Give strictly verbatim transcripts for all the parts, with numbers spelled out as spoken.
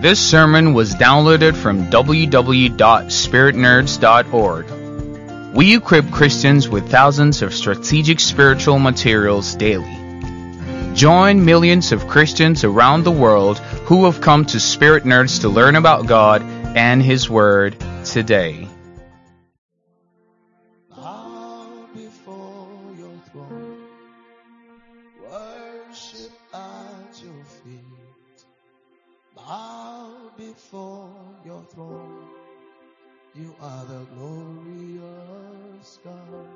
This sermon was downloaded from w w w dot spirit nerds dot org. We equip Christians with thousands of strategic spiritual materials daily. Join millions of Christians around the world who have come to Spirit Nerds to learn about God and His Word today. Bow before your throne, worship at your feet. Bow before your throne, you are the glorious God.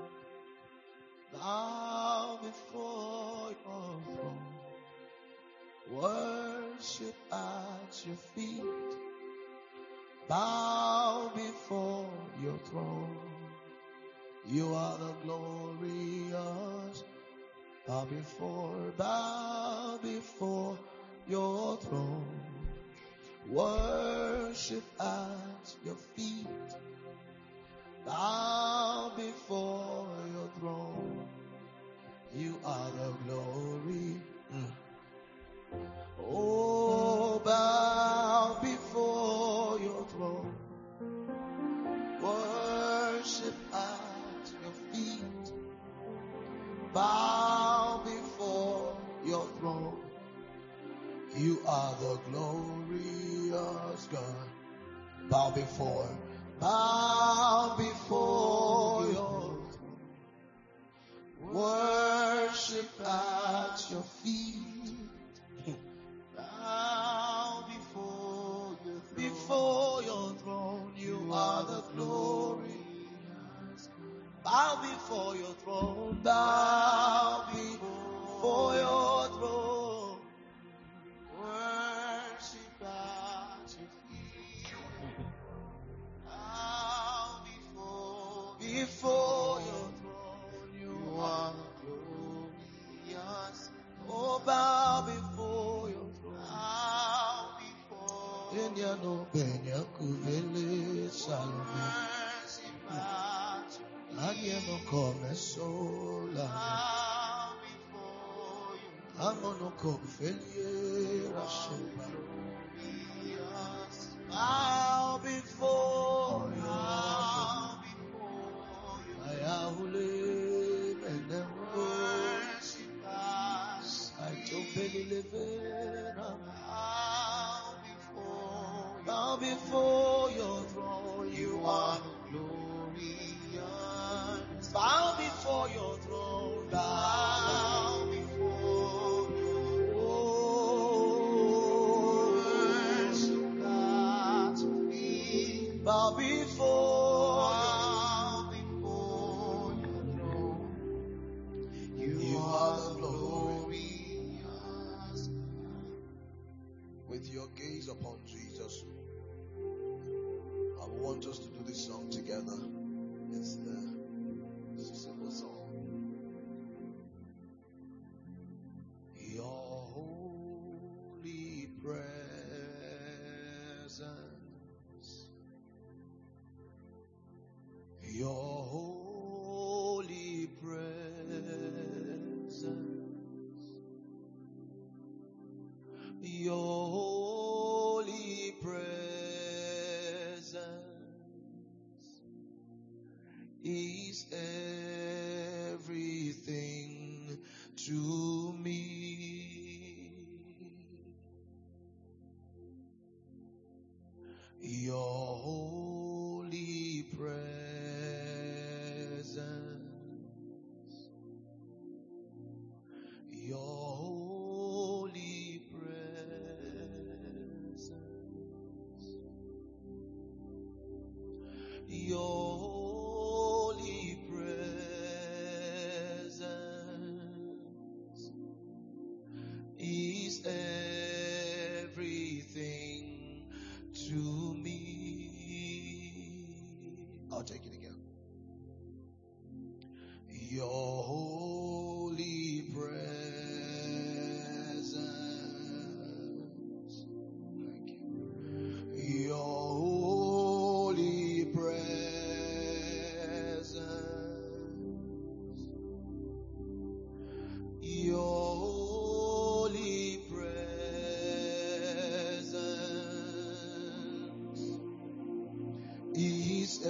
Bow before your throne, worship at your feet. Bow before your throne, you are the glorious. Bow before, bow before your throne, worship at your feet. Bow before your throne, you are the glory. Mm. Oh, bow before your throne, worship at your feet. Bow before your throne, you are the glorious God. Bow before, bow before your throne, worship at your feet. Bow before your throne, before your throne, you are the glorious. Bow before your throne, bow before your throne, worship at your feet. Bow before, before your throne, you are glorious. Oh, bow before your throne, bow before. Enyano benya kuvele salome. Worship at your feet. Anyano come sola. Bow before you. Amono come felie rasheba. Bow before you. Bow before you. Ayahule menembo. Worship us. I don't believe it. Bow before you. Bow before your throne. You are glorious. Bow before your throne. Bow before you. Oh, worship at your feet. Bow before, bow before your throne. You, you are the glorious. With your gaze upon Jesus, I want us to do this song together. It's, uh, it's a simple song. Your holy presence, your holy presence, your holy presence is everything to me. Your holy presence, your holy presence, your holy presence is everything to me. I'll take it again. Your holy presence. Thank you. Your holy presence. Your holy presence is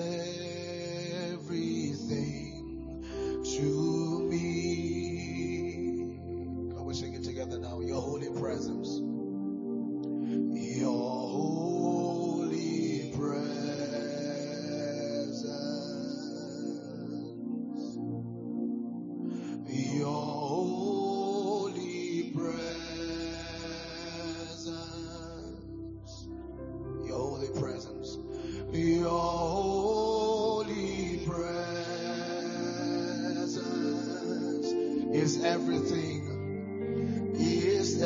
everything to me. Can we sing it together now? Your holy presence. Your holy presence. Your holy presence. Your holy presence. Your holy presence is everything. Is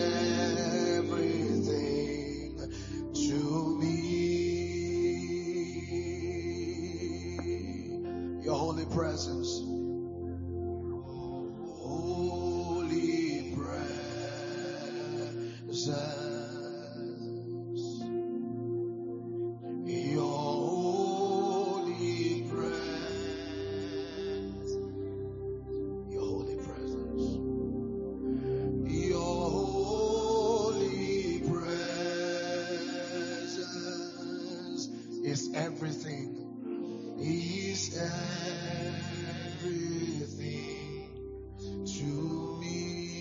everything to me. Your holy presence. Holy presence. Everything is everything to me.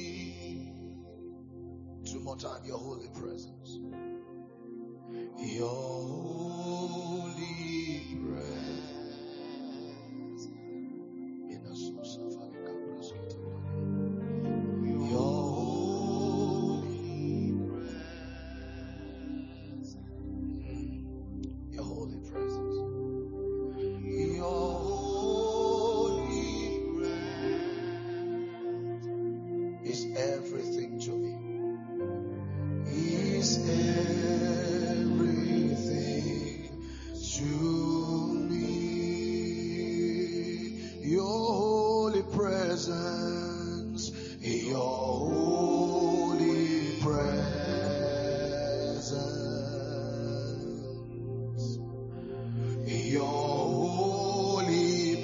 Two more time, your holy presence. Your holy presence. Your holy presence. Your holy presence. Your holy presence is everything to me. Is everything to me. Your holy presence. Your holy presence. Your holy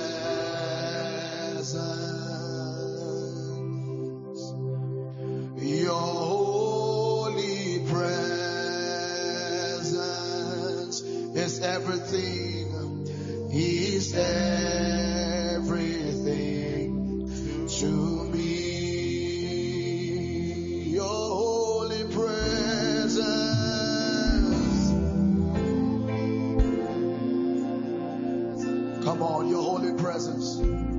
presence. Your holy presence is everything. Is everything to me. Your holy presence. Come on, your holy presence.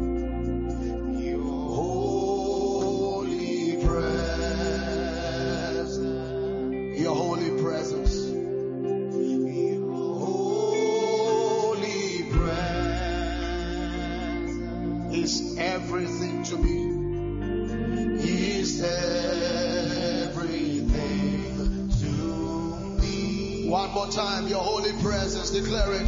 Your holy presence. Your holy presence. Your holy presence is everything to me. Is everything to me. One more time, your holy presence. Declare it.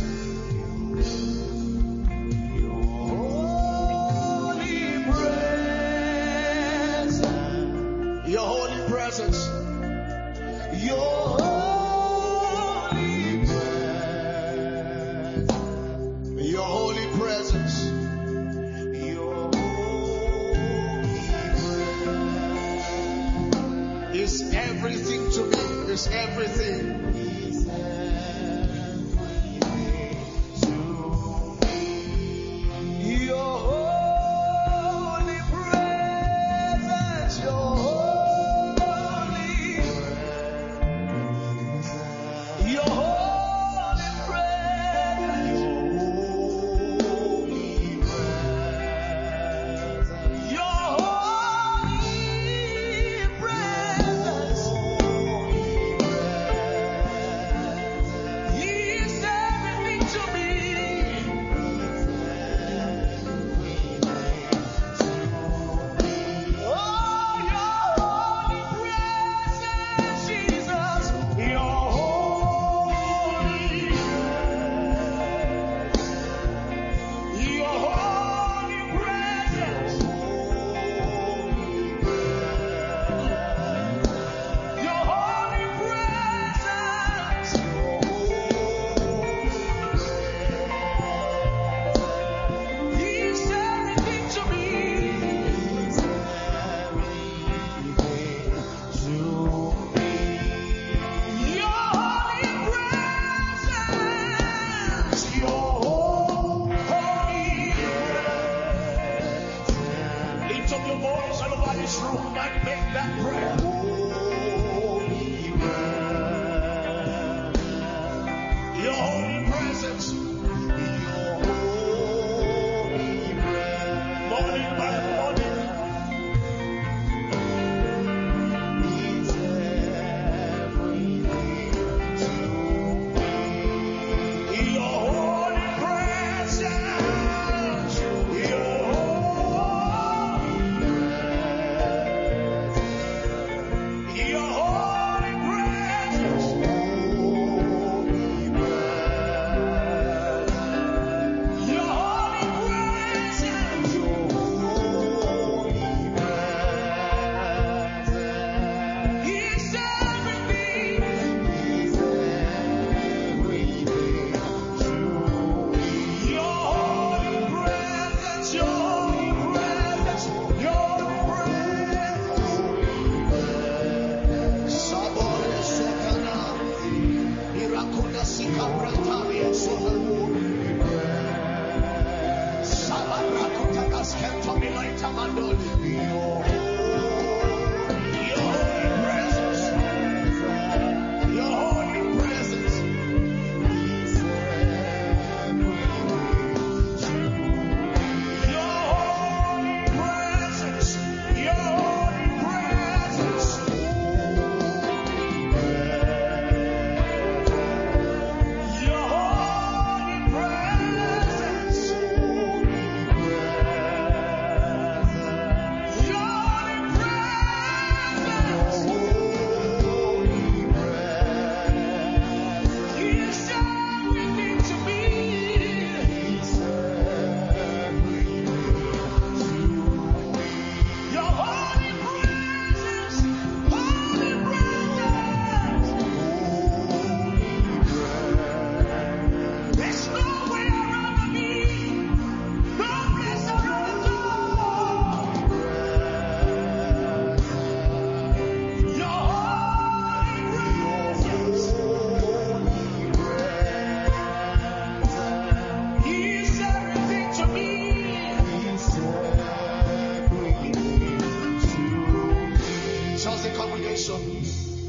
Your holy presence. Your holy presence. Your holy presence. Your holy presence is everything to me. Is everything. Is everything to me. Your holy presence. Your Your holy presence. Your holy presence.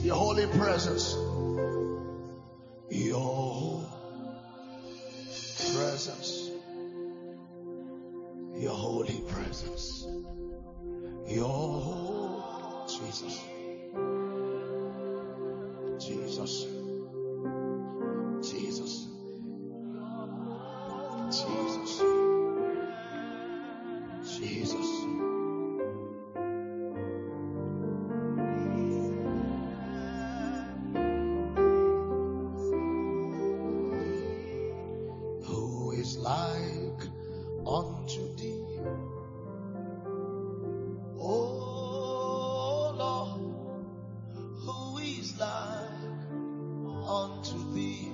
Your holy presence. Your presence. Your holy presence. Your Jesus. Jesus. Jesus. Jesus. Jesus. Who is like unto thee? Oh Lord, who is like unto thee?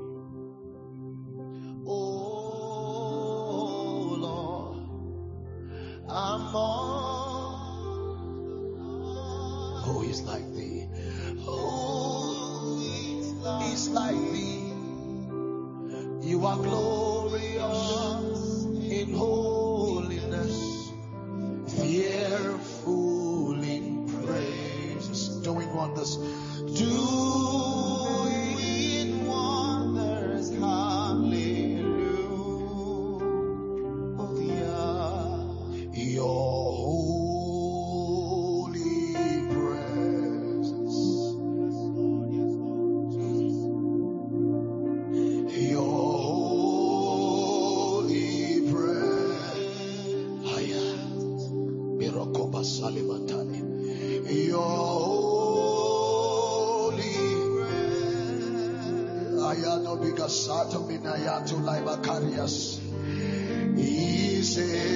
Oh Lord, among who is like thee? Who is like thee? You are glorious in holiness, fearful in praises, doing wonders, doing wonders, hallelujah. Your holy presence, your your holy ayano bigasato minayato laibakarias is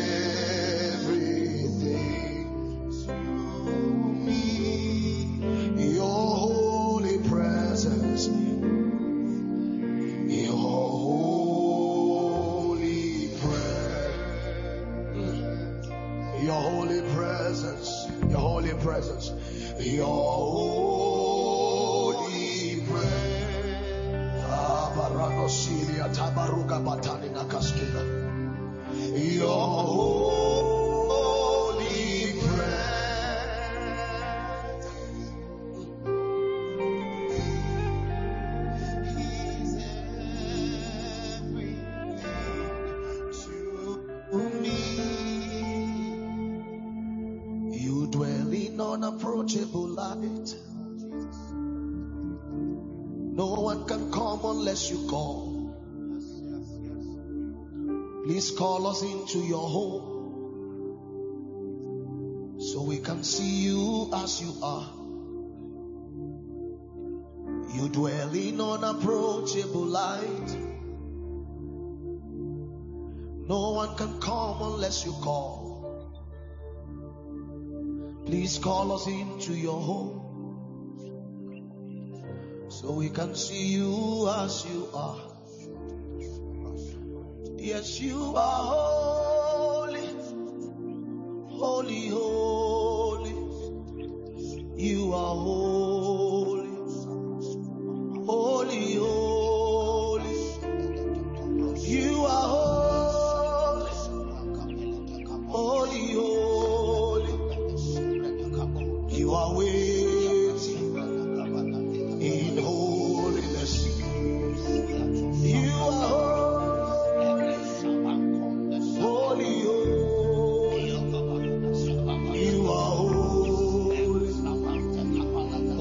everything to me. Your holy presence, your holy presence, your holy presence. Your holy presence, your holy presence. Abarano Siria Tabaruga Batani Nakaskina. Your holy presence. He's everything to me. You dwell in unapproachable light. No one can come unless you call. Please call us into your home so we can see you as you are. You dwell in unapproachable light. No one can come unless you call. Please call us into your home so we can see you as you are. Yes, you are holy, holy, holy. You are holy, holy, holy. You are holy, holy, holy. You are waiting in holiness. You are holy, holy, holy. You are holy,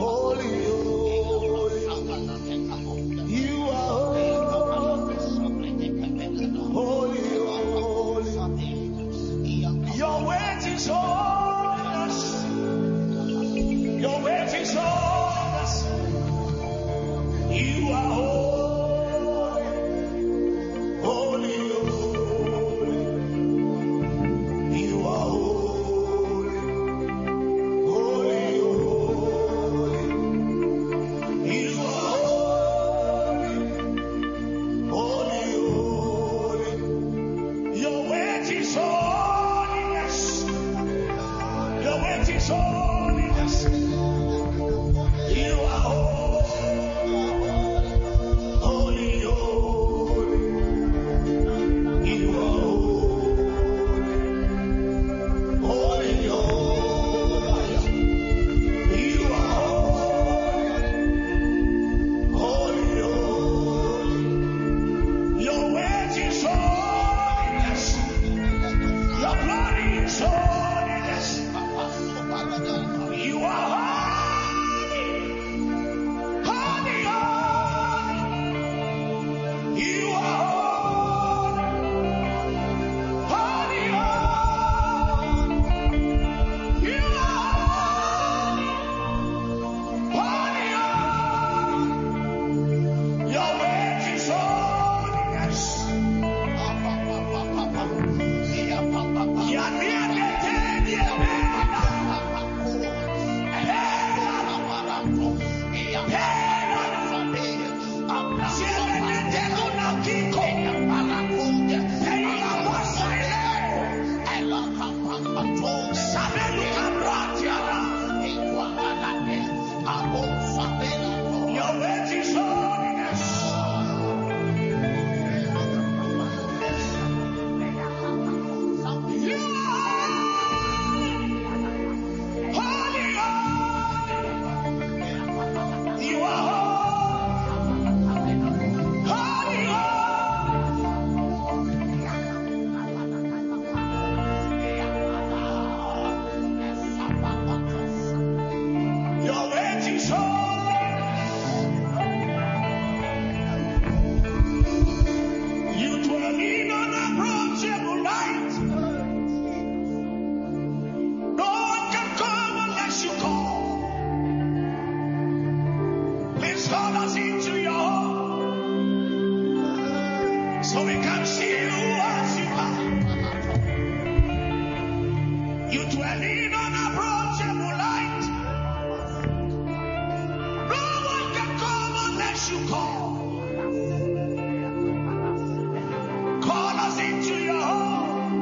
to call. Call us into your home.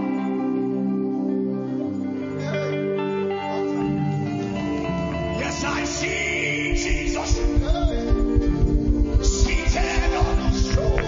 Yes, I see Jesus seated on his throne.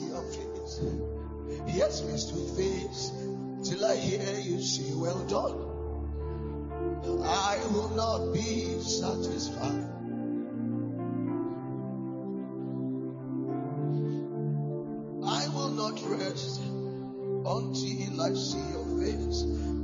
your face. Yes, face to face. Till I hear you say, well done. I will not be satisfied. I will not rest until I see your face.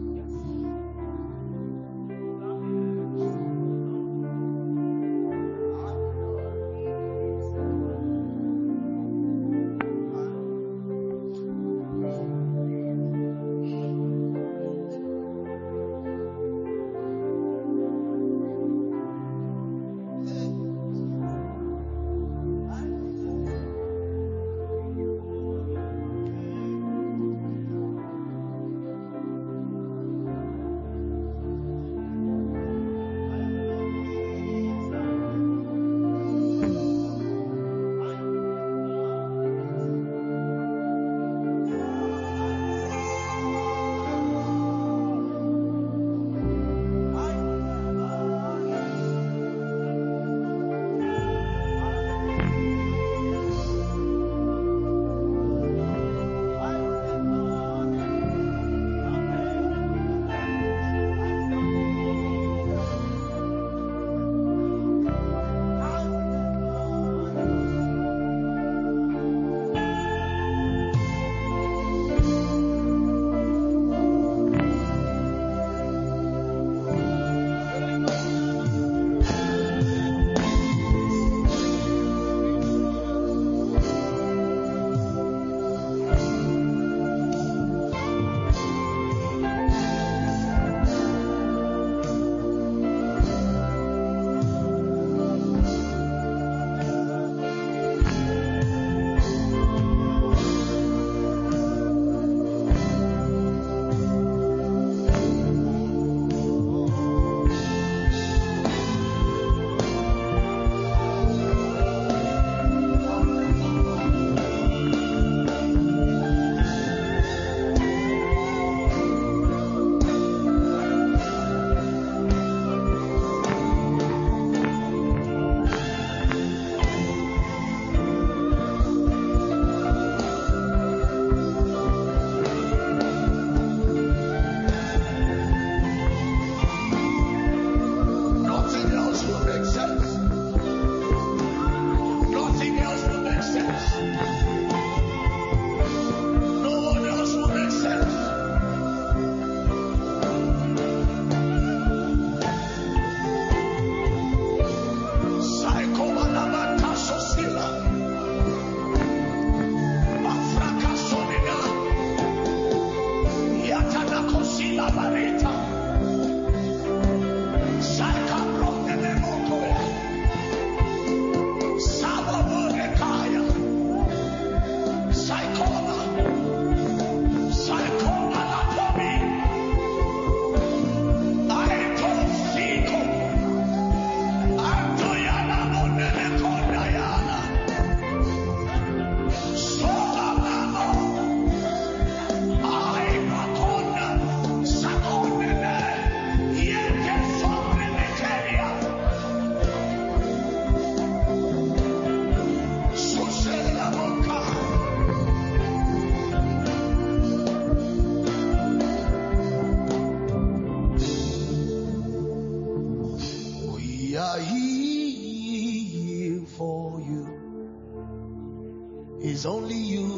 It's only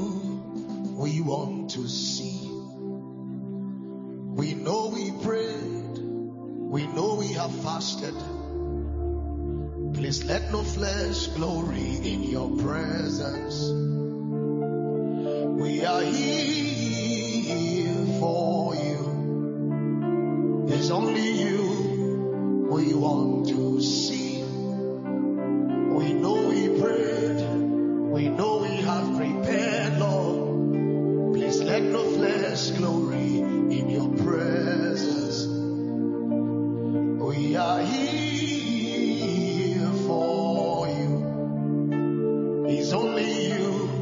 you we want to see. We know we prayed, we know we have fasted. Please let no flesh glory in your presence. We are here for you. It's only you we want to see. We know we prayed, we know we have prepared, Lord. Please let no flesh glory in your presence. We are here for you. It's only you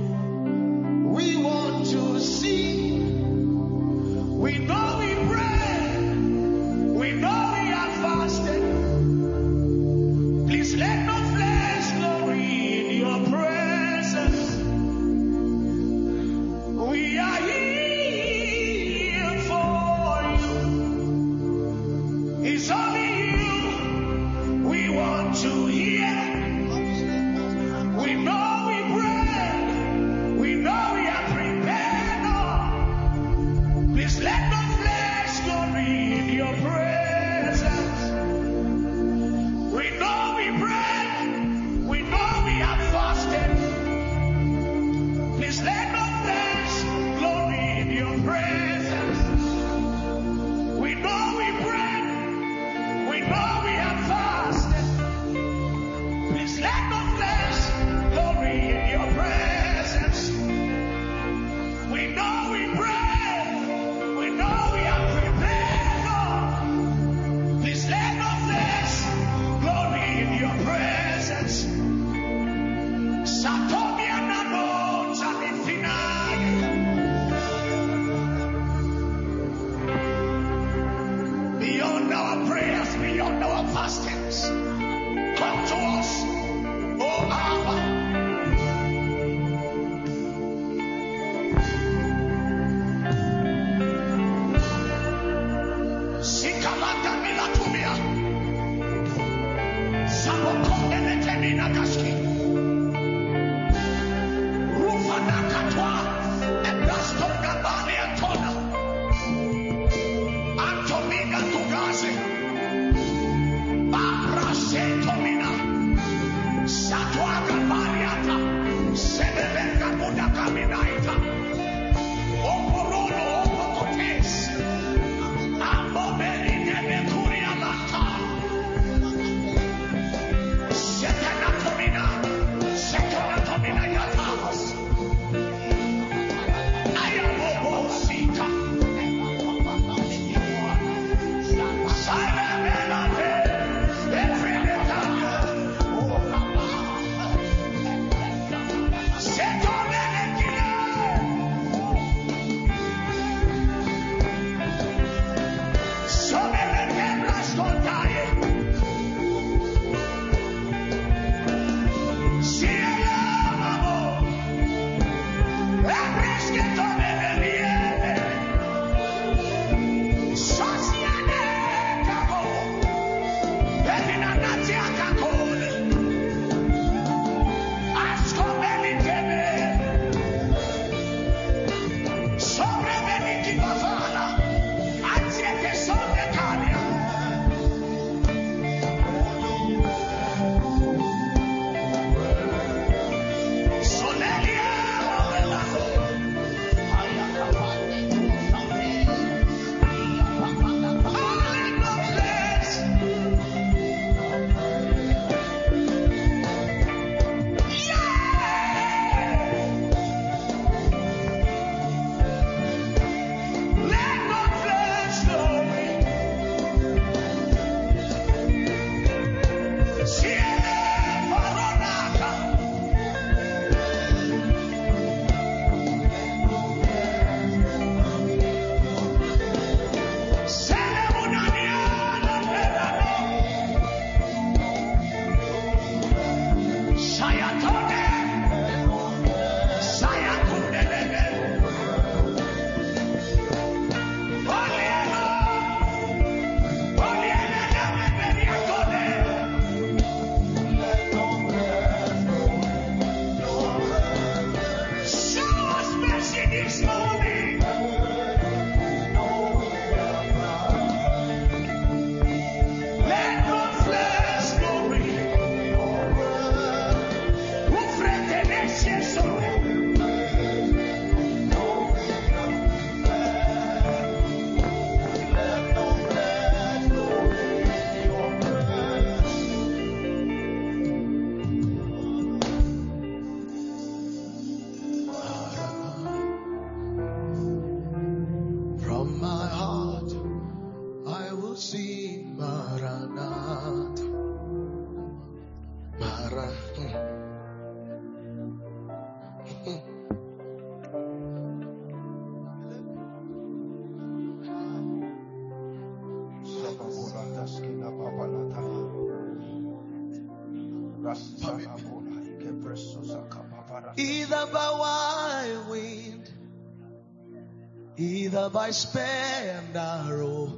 either by wild wind, either by spear and arrow.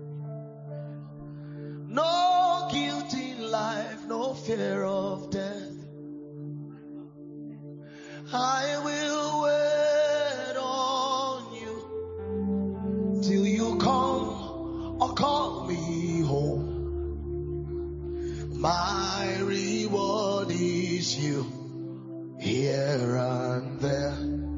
No guilt in life, no fear of death. I will wait on you till you come or call me home. My reward is you here and there.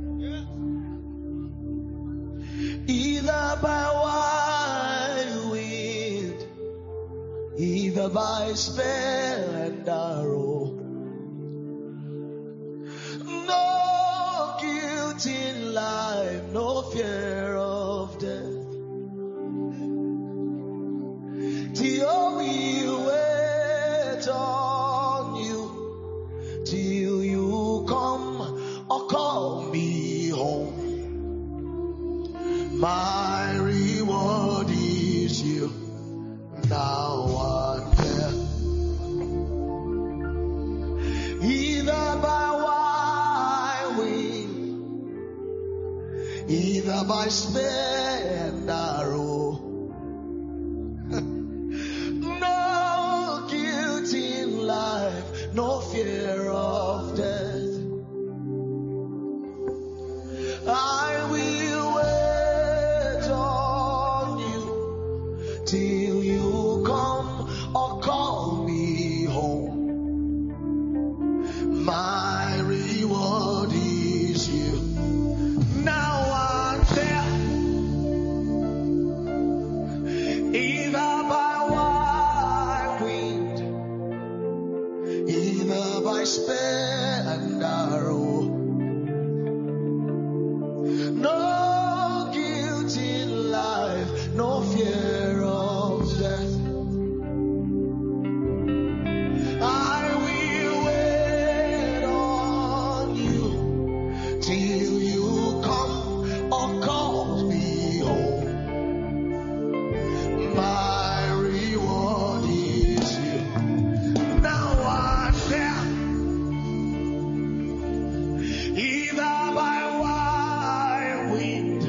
Either by wild wind, either by spear and arrow. No guilt in life, no fear of death. Till we wait on you, till you come or call me home. My reward is you now and then. Either by wild wind, either by spear and arrow. No guilt in life, no fear of death. I will wait on you till you come or call me home. My reward is you now and there. Either by wild wind, either by spear and arrow. No guilt in life, no fear of death. I will wait on you till you come or call me home. My reward is you now and there. Either by wild wind,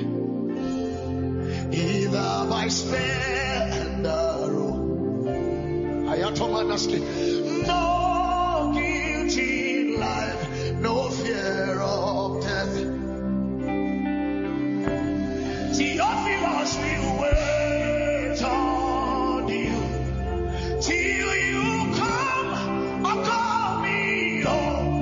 either by spear and arrow. Ayatomanaski. No guilt in life, no fear of death. Theophilus will wait on you till you come or call me home.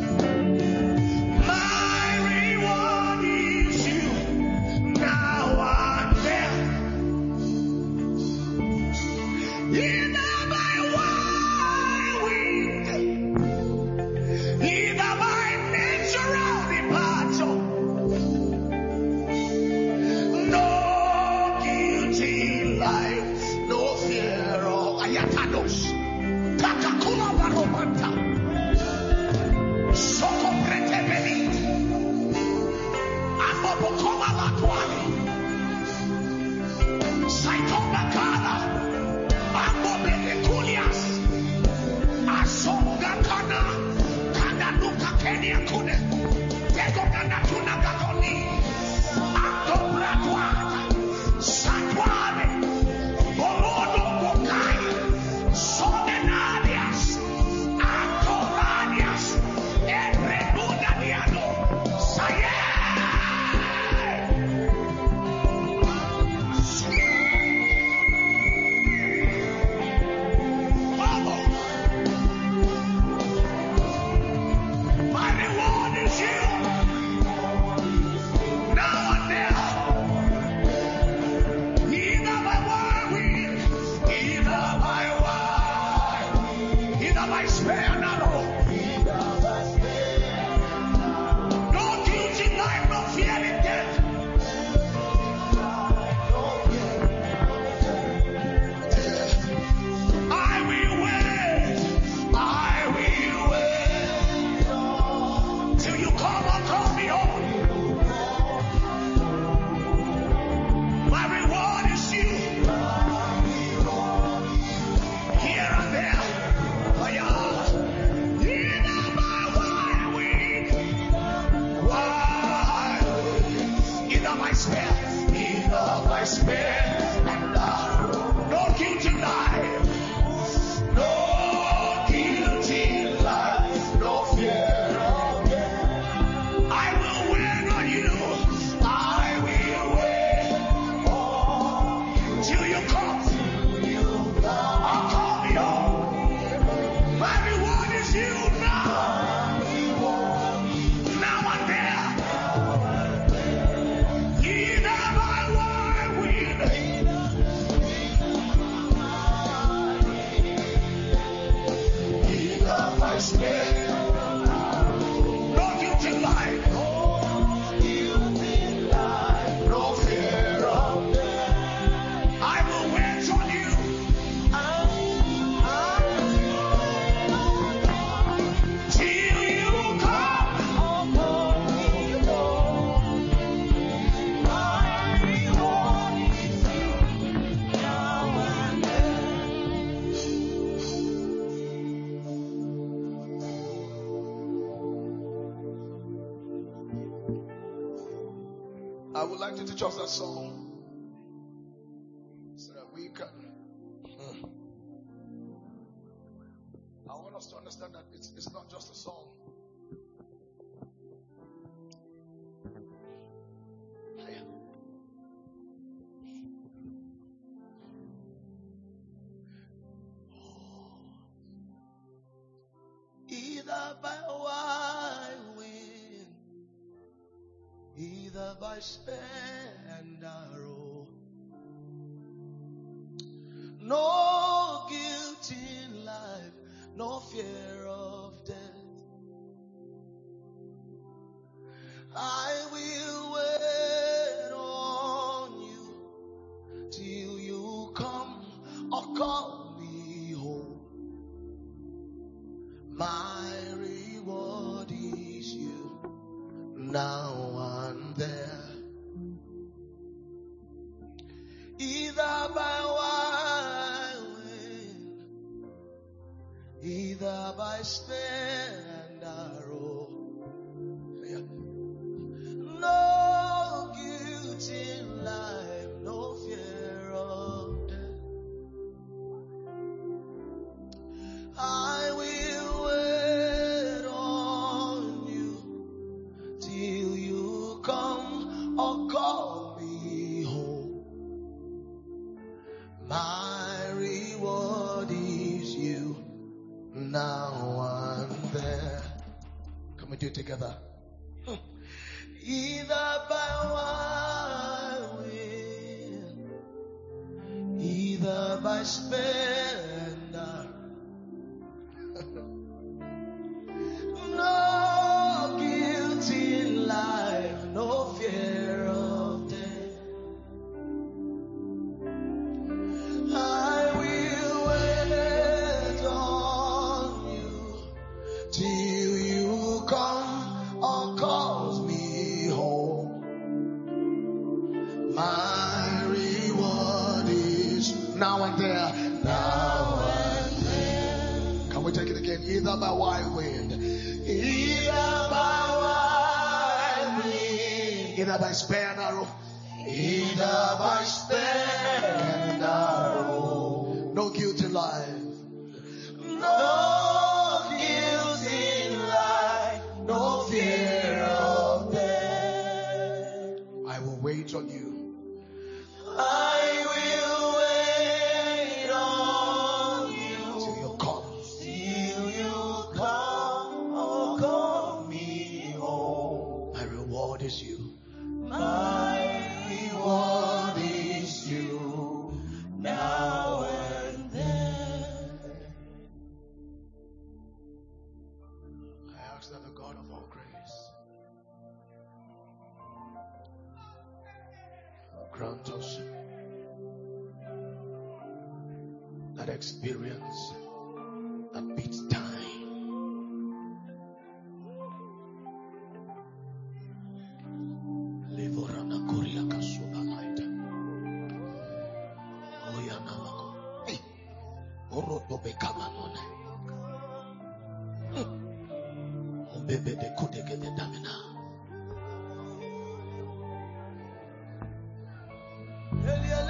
My reward is you now and then. Either by wild I would like to teach us that song so that we can. Mm. I want us to understand that it's, it's not just a song. Either by wide wind, either by spear and arrow, no guilt in life, no fear of death. I will wait on you till you come or call me home. My reward is you now and there. Either by wide wind, either by spear and arrow. No guilt in life, no fear of death. I will wait on you till you come or call me home. My reward is you now and there. Can we do it together? Either by wide wind, either by spear and arrow. No guilt in life, no fear of death. I will wait on you till you come or call me home. My reward is now and there, now and there. Can we take it again? Either by wide wind, either by wide wind, either by spear and arrow, either by spear and arrow. No guilt in life, no guilt in life, no fear of death. I will wait on you. I will wait on you till you come. Till you come, oh, call me home. My reward is you. My reward is you now and then. I ask that the God of all grace grant us that experience that beats time. Levorana Korea Kasuna Light. Oyana Mako. Hey, Oroto Bekamanone. Ombebe de Kudege de Damina.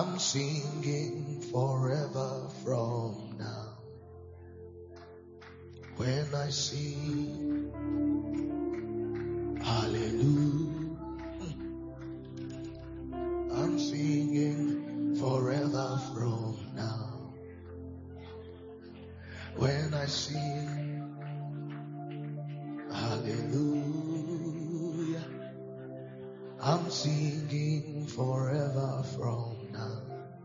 I'm singing forever from now. When I sing hallelujah, I'm singing forever from now. When I sing hallelujah, I'm singing forever from now.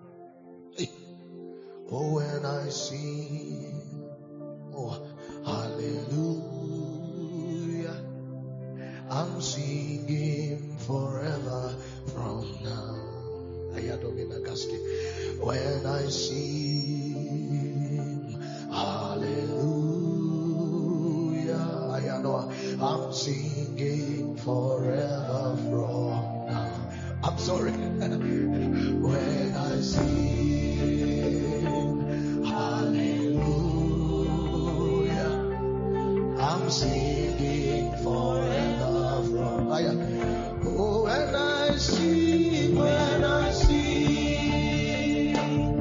Oh, when I sing, oh, hallelujah, I'm singing forever from now. When I sing hallelujah, I'm singing forever from now. I'm sorry. When I sing hallelujah, I'm singing forever from now. Oh, when I sing, when I sing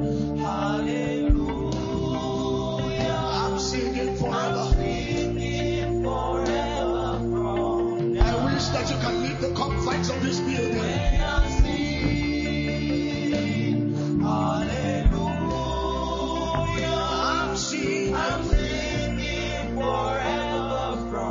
hallelujah, I'm singing forever. I wish that you can leave the confines of this building. When I sing hallelujah, I'm singing, I'm singing forever from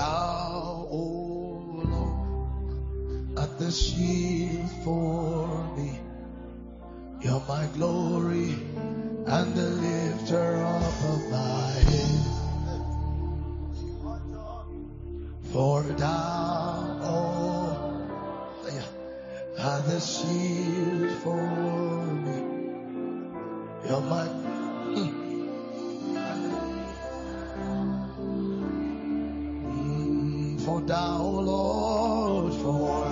thou, O Lord, art the shield for me. You're my glory and the lifter up of my head. For thou, oh, art the shield for me. You're my mm, for thou, Lord, for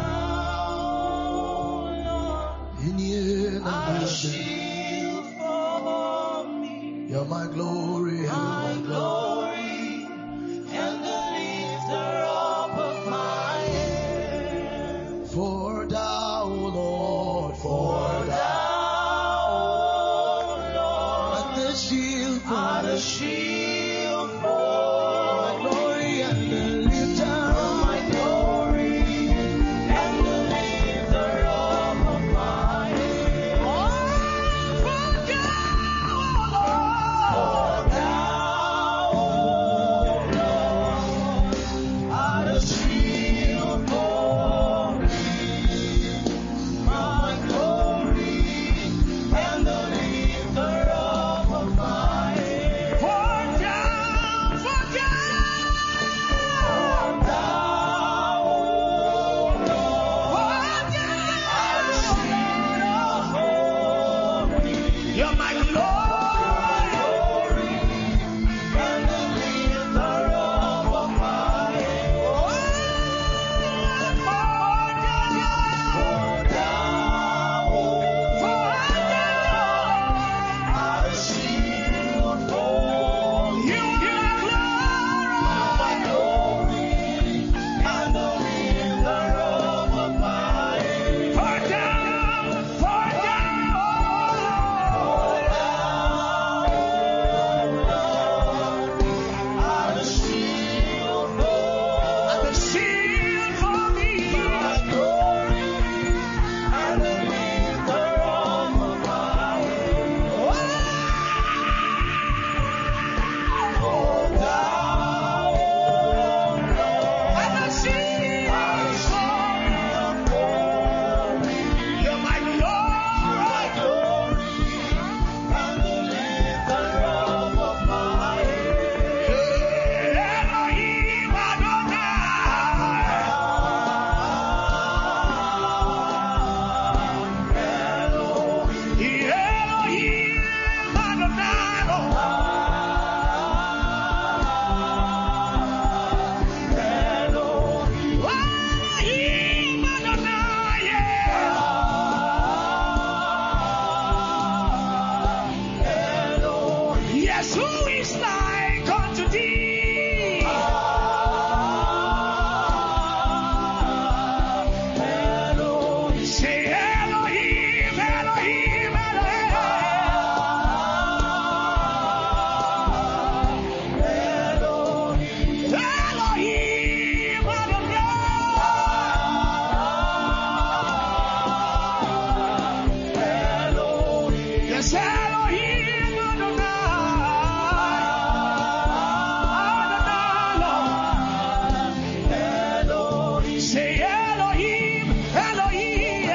thou, in you art the shield for me. You're my glory, my, my glory, and the lifter up of my head. For thou, Lord, for thou, Lord, art the shield for art the shield for my glory and the lifter of my glory and the lifter up of my head. Oh, for thou, Lord, for thou, Lord, art the shield for me, my glory and the lifter up of my head. For thou, for thou, for thou, Lord, for thou, you're my glory and the lifter up of my head. For thou, for thou, art the shield for you. You're my glory and the lifter up of my head. For thou, for thou, art the shield for the shield for me. My glory and the lifter up of my head. For thou, art the shield for me. You're my glory and the lifter up of my head. Elohim yes, who is like unto thee? Say Elohim, Elohim, Elohim. Elohim Adonai. Yes, Elohim Adonai. Say Elohim, Elohim,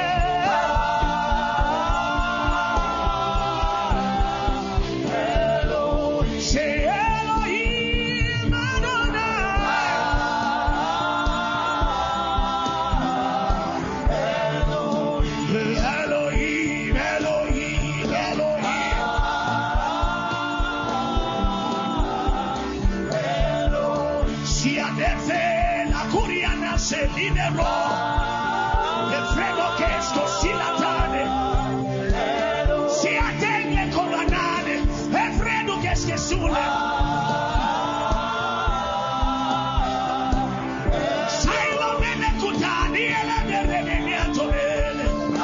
Elohim. Say Elohim Adonai. Elohim, Elohim, Elohim. Si adefe la curiana se linero, le frego che scosilatane. Si atenge coranane, e fredo che schesule. Sai lo bene cutani e le bene antonele.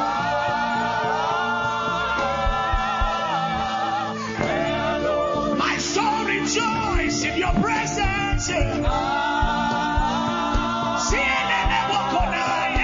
My soul rejoices in your presence. See, and then I walk on.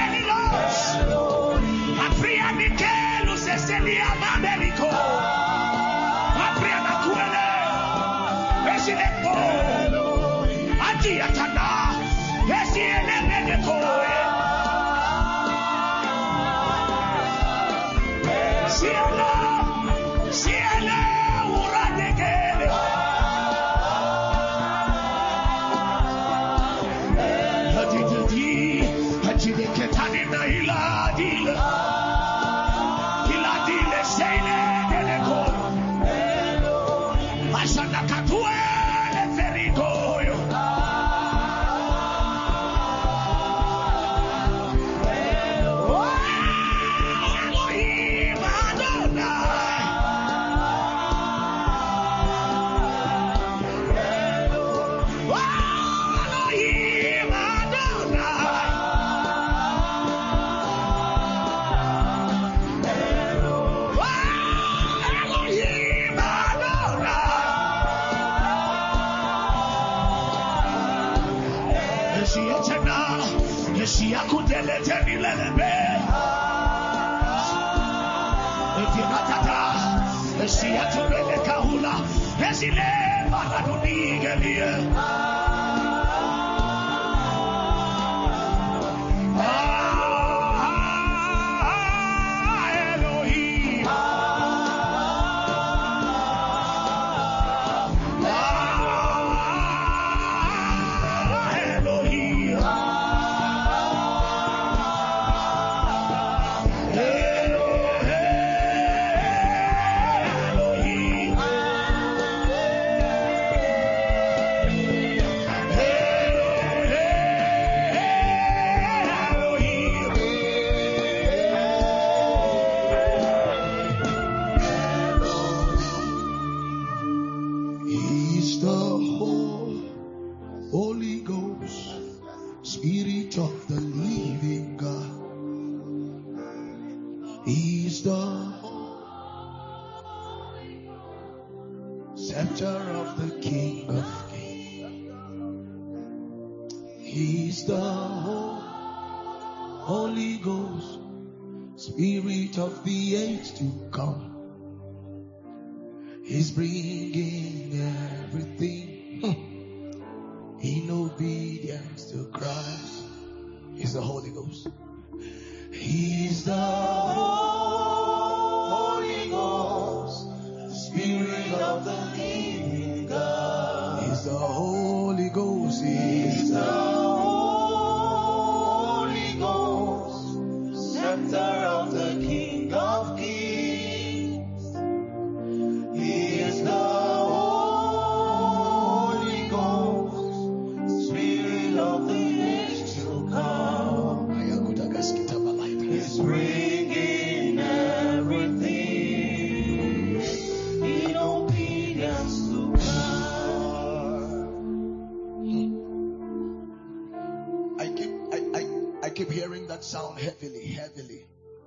Sound heavily, heavily.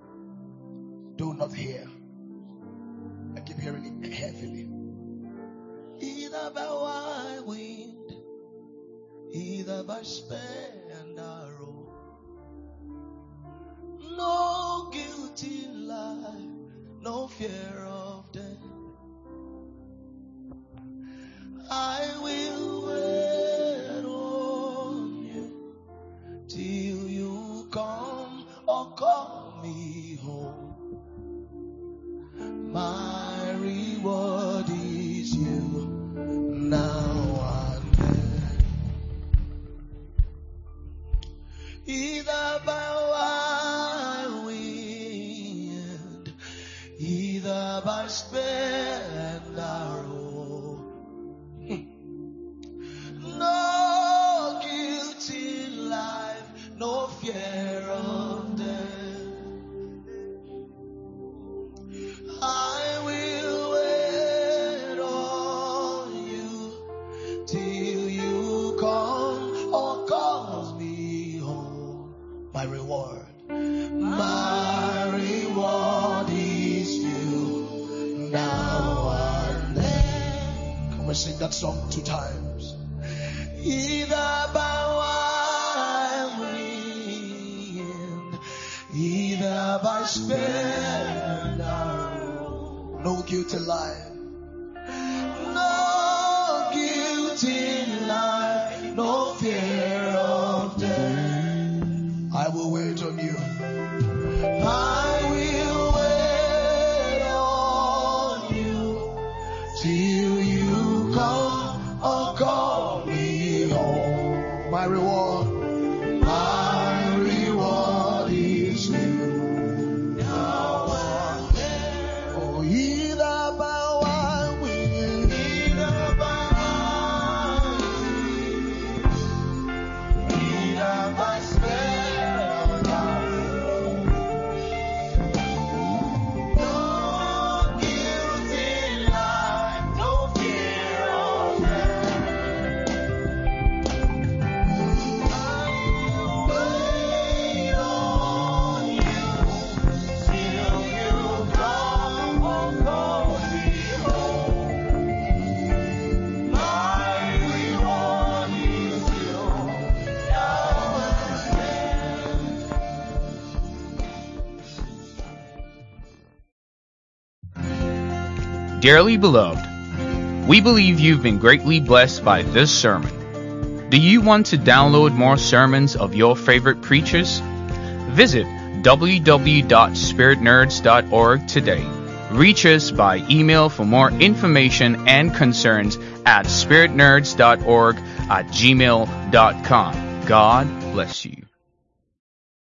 Do not hear. I keep hearing it heavily. Either by wild wind, either by spear and arrow. No guilt in life, no fear of death. I will wait on you till you come or call me home. My reward is you now and then. Either by wild wind, either by spear and arrow. No guilt in life, no fear of death. I will wait on you till you come or call me home. My reward, my reward is you now and then. Come and sing that song two times. Either by wild wind, either by spear and arrow. No guilt in life, no guilt in life, no fear of death. I will wait on you. I will wait on you till you come or call me home. My reward, my reward is you now and then. Oh, either by wild wind, either by wild wind, either by spear and arrow. No guilt in life, no fear of death. Dearly beloved, we believe you've been greatly blessed by this sermon. Do you want to download more sermons of your favorite preachers? Visit w w w dot spirit nerds dot org today. Reach us by email for more information and concerns at spirit nerds dot org at gmail dot com. God bless you.